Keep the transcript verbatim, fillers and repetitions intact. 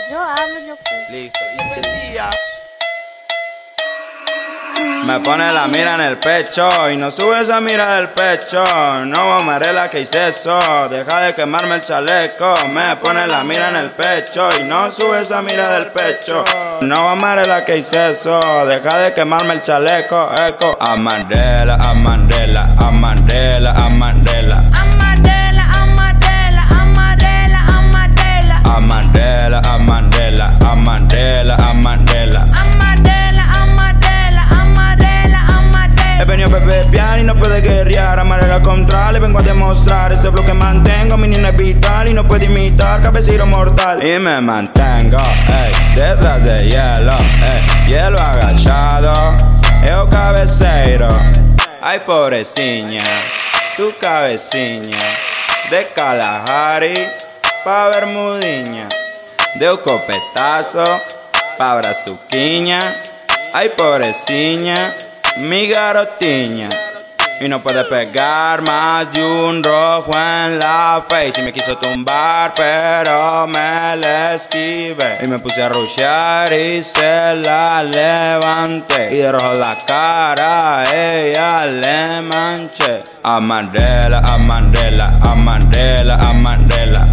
Yo hablo, yo cumplo. Listo. Y si el día me pone la mira en el pecho y no sube esa mira del pecho, no amarela que hice eso, deja de quemarme el chaleco. Me pone la mira en el pecho y no sube esa mira del pecho, no amarela que hice eso, deja de quemarme el chaleco. Eco. Amarela, amarela, amarela, amarela. Amarela, amarela, amarela, amarela. Amarela, amarela, amarela, amarela. He venido a beber y no puede guerrear. Amarela contra, le vengo a demostrar. Este flow que mantengo, mi niño es vital y no puede imitar, cabecero mortal. Y me mantengo, ey, detrás de hielo, ey, hielo agachado, yo cabeceiro. Ay, pobrecilla, tu cabeciña, de Kalahari pa' Bermudiña, de un copetazo pa' Brazuquiña. Ay, pobrecilla, mi garotiña, y no puede pegar más de un rojo en la face. Y me quiso tumbar pero me la esquivé, y me puse a rushear y se la levanté, y de rojo la cara a ella le manché. Amarela, amarela, amarela, amarela.